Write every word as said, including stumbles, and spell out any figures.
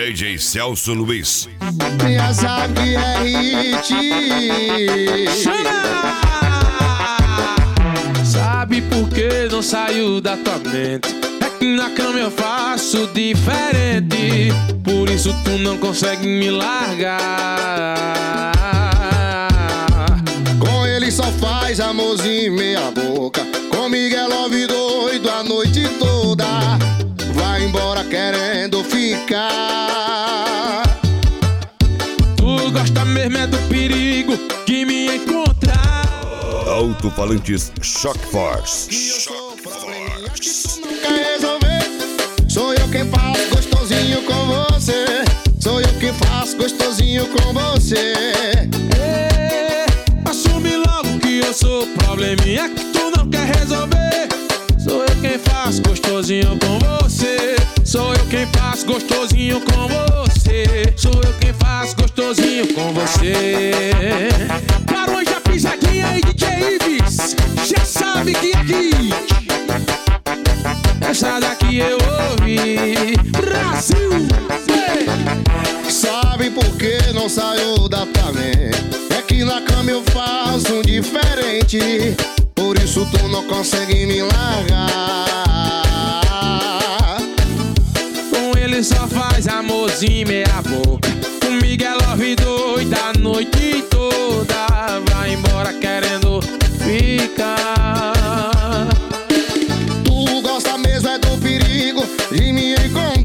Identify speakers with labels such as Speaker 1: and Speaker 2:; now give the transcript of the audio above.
Speaker 1: D J Celso Luiz.
Speaker 2: Já sabe que é hit.
Speaker 3: Chama! Sabe por que não saiu da tua mente? É que na cama eu faço diferente, por isso tu não consegue me largar.
Speaker 2: Com ele só faz amorzinho meia boca. Comigo é love doido a noite toda. Vai embora querendo ficar.
Speaker 3: Tu gosta mesmo é do perigo de me encontrar.
Speaker 1: Alto-falantes Shock Force.
Speaker 2: E eu sou o probleminha que tu não quer resolver. Sou eu quem faço gostosinho com você. Sou eu quem faço gostosinho com você.
Speaker 3: É, assume logo que eu sou o probleminha que tu não quer resolver. Sou eu quem faço gostosinho com você. Sou eu quem faço gostosinho com você. Sou eu quem faço gostosinho com você. Barões da Pisadinha e D J Ibis, já sabe que aqui essa daqui eu ouvi. Brasil, ei.
Speaker 2: Sabe por que não saiu da tua mente? É que na cama eu faço um diferente, por isso tu não consegue me largar.
Speaker 3: Com ele só faz amorzinho meia boca. Comigo é love doida a noite toda. Vai embora querendo ficar.
Speaker 2: Tu gosta mesmo é do perigo de me encontrar.